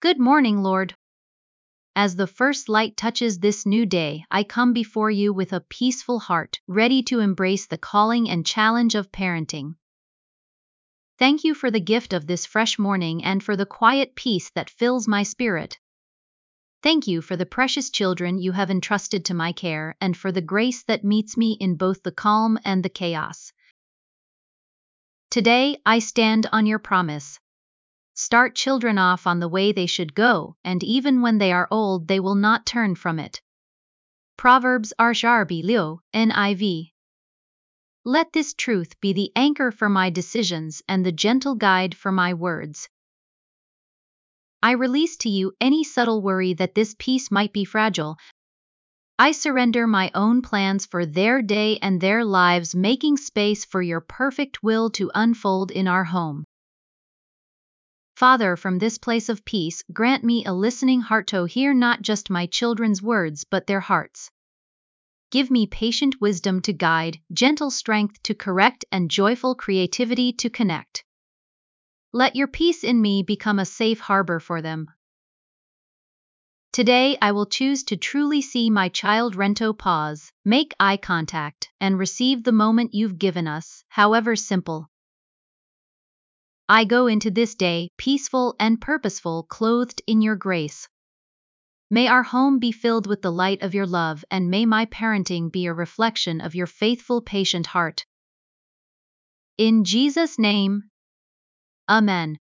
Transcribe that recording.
Good morning, Lord. As the first light touches this new day, I come before you with a peaceful heart, ready to embrace the calling and challenge of parenting. Thank you for the gift of this fresh morning and for the quiet peace that fills my spirit. Thank you for the precious children you have entrusted to my care and for the grace that meets me in both the calm and the chaos. Today, I stand on your promise. Start children off on the way they should go, and even when they are old, they will not turn from it. Proverbs Arsharbi Leo, NIV. Let this truth be the anchor for my decisions and the gentle guide for my words. I release to you any subtle worry that this peace might be fragile. I surrender my own plans for their day and their lives, making space for your perfect will to unfold in our home. Father, from this place of peace, grant me a listening heart to hear not just my children's words but their hearts. Give me patient wisdom to guide, gentle strength to correct, and joyful creativity to connect. Let your peace in me become a safe harbor for them. Today I will choose to truly see my child Rento pause, make eye contact, and receive the moment you've given us, however simple. I go into this day peaceful and purposeful, clothed in your grace. May our home be filled with the light of your love, and may my parenting be a reflection of your faithful, patient heart. In Jesus' name, Amen.